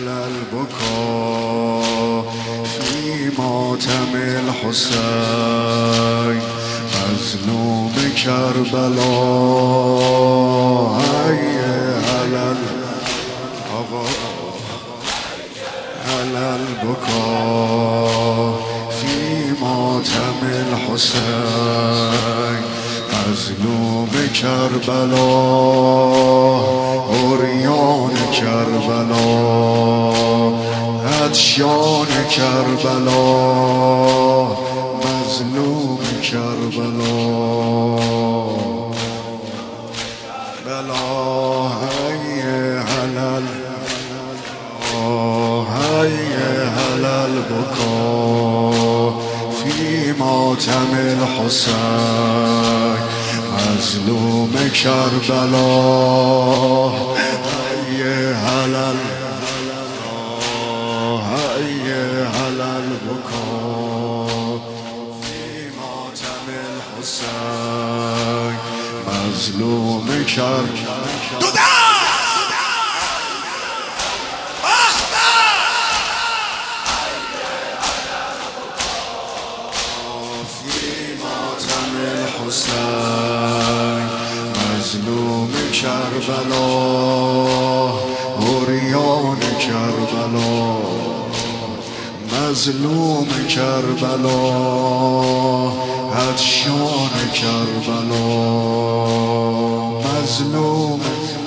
على البكاء في ماتم الحسين مظلوم کربلا على البكاء في ماتم الحسين مظلوم کربلا عریان کربلا عطشان کربلا مظلوم کربلا بلا هی علل هی علل البکا فی ماتم الحسین مظلوم کربلا هی علل على البكاء في ماتم الحسين مظلوم کربلا في ماتم الحسين مظلوم کربلا عریان کربلا مظلوم کربلا عطشان کربلا مظلوم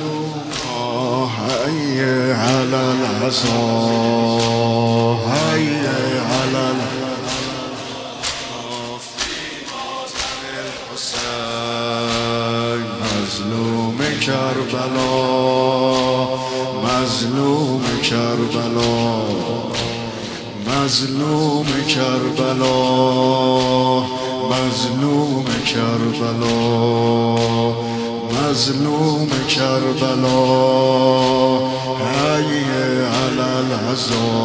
هی علی العصا هی علی فی ماتم الحسین مظلوم کربلا مظلوم کربلا مظلوم کربلا مظلوم کربلا مظلوم کربلا هی علی العزا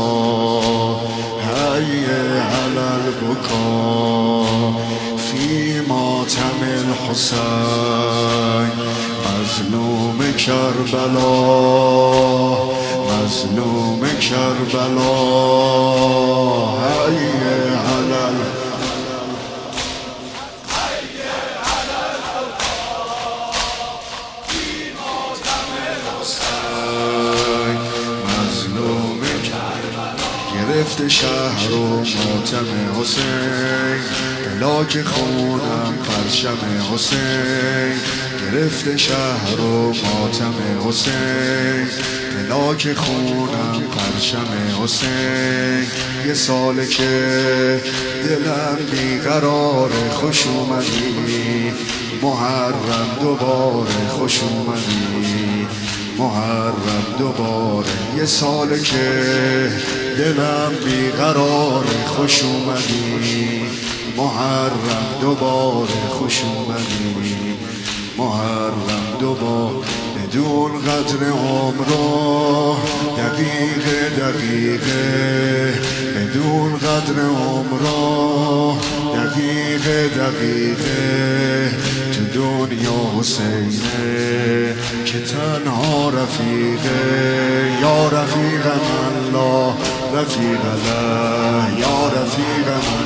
هی علی البکا فی ماتم الحسین مظلوم کربلا مظلوم کربلا هی علی مظلوم کربلا گرفت شهر و ماتم حسین بلاک خونم پرچم حسین گرفت شهر و ماتم حسین بلاک خونم پرچم حسین یه ساله که دلم بیقرار خوش اومدی محرم دوباره خوش اومدی محرم دوباره یه ساله که دلم بیقرار خوش اومدی محرم دوباره خوش اومدی محرم دوباره بدون قدر عمره دقیقه دقیقه بدون قدر عمره دقیقه دقیقه تو دنیا حسینه که تنها رفیقه یا رفیق الله رفیق الله یا رفیق من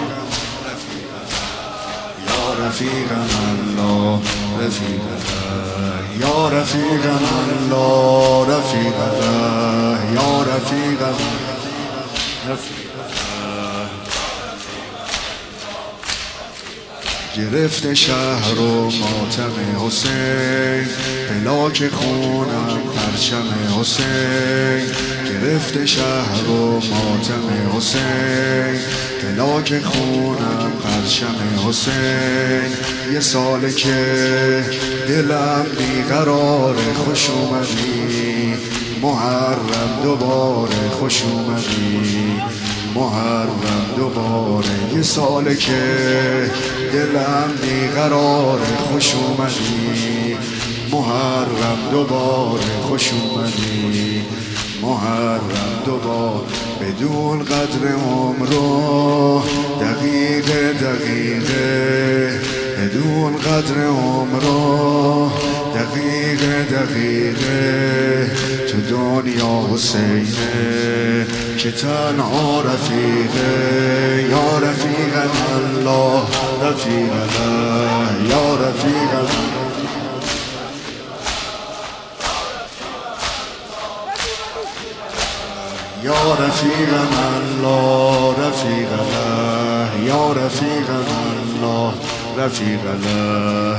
رفیق الله رفیق الله یا رفیق الله رفیق الله یا رفیق گرفت شهر و ماتم حسین بلاک خونم پرچم حسین گرفت شهر و ماتم حسین بلاک خونم پرچم حسین یه ساله که دلم بیقرار خوش اومدی محرم دوباره خوش اومدی محرم دوباره یه ساله که دلم بیقرار خوش اومدی محرم دوباره خوش اومدی محرم دوباره بدون قدر عمره دقیقه دقیقه بدون قدر عمره دقیقه تو دنیا حسینه که تنها رفیقه. یا رفیق الله رفیق الله یا رفیق الله یا رفیق الله رفیق الله یا رفیق الله رفیق الله.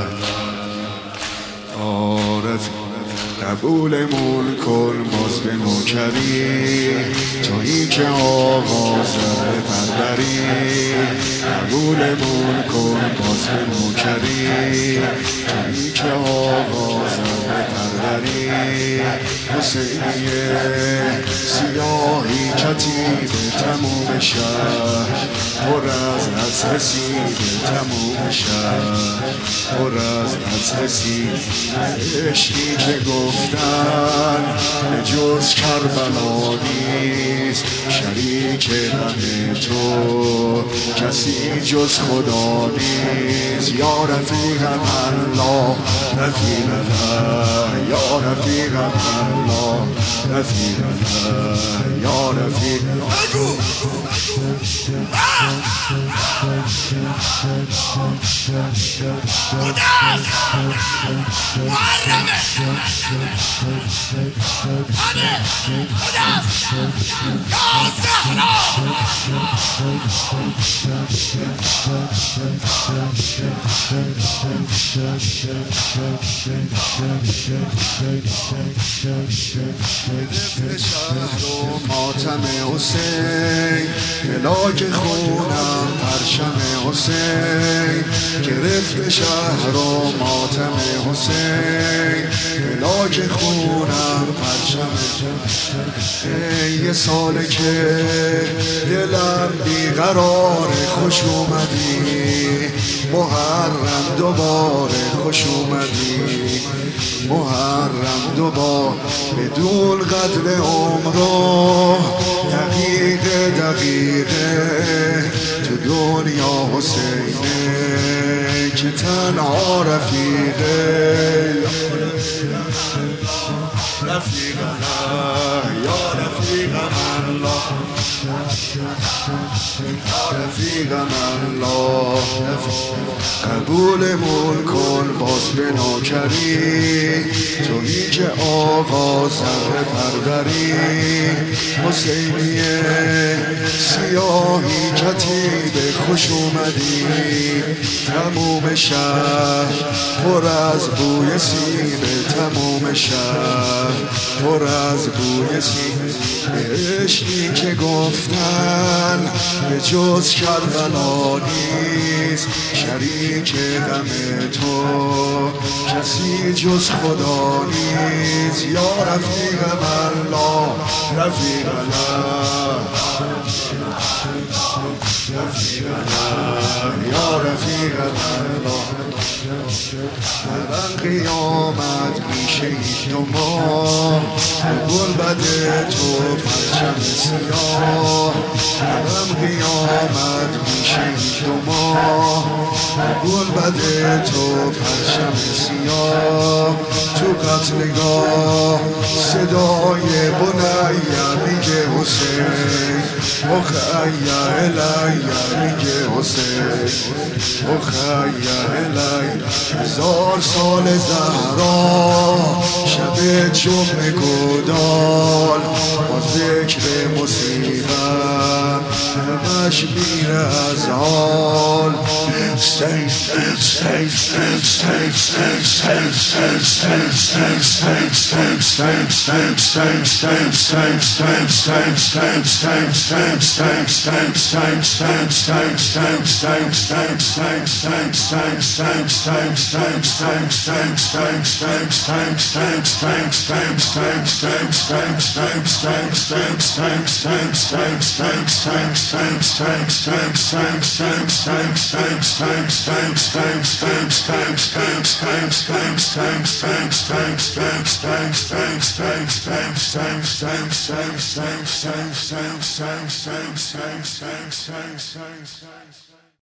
قبولمون کن باز به نوکری تویی که آغاز پروری. قبولمون کن باز به نوکری تویی که آغاز پروری. حسینیه سیاهی کتیب تموم شهر پر از رسید تموم شهر پر از رسید. عشقی که گفتن به جز کربلا نیست شریک غم تو کسی جز خدا نیست. یا رفیق الله رفیق الله یا رفیق الله رفیق الله یا رفیق شهر و ماتم حسین ملاک خونم پرچم حسین. گرفت شهر و ماتم حسین ملاک خونم پرچم. یه ساله که دلم بیقرار خوش اومدی محرم دوباره خوش اومدی محرم دوباره بدون قدر عمرو دقیقه تو دنیا حسینه که تنها رفیقه. رفیق الله یا رفیق الله یا رفیق الله. قبولمون کن باز به نوکری تویی که آغاز پروری. حسینیه سیاهی کتیب خوش اومدی تموم شهر پر از بوی سینه تموم شهر پر از بوی سینه. عشقی که گفتن به جز کربلا نیست شریک غم تو کسی جز خدا نیست. یا رفیق الله رفیق الله رفیق الله یا رفیق الله. الان قیامت میشه این دو ماه گلبد تو پرچم سیاه. الان قیامت میشه این دو ماه گلبد تو پرچم سیاه. تو قتلگاه صدای بنیه میگه حسین اخیا الیا میگه حسین اخیا الیا. 1000 سال زهرا شب جمعه گودال با ذکر مصیبت همش میره از حال. Thanks.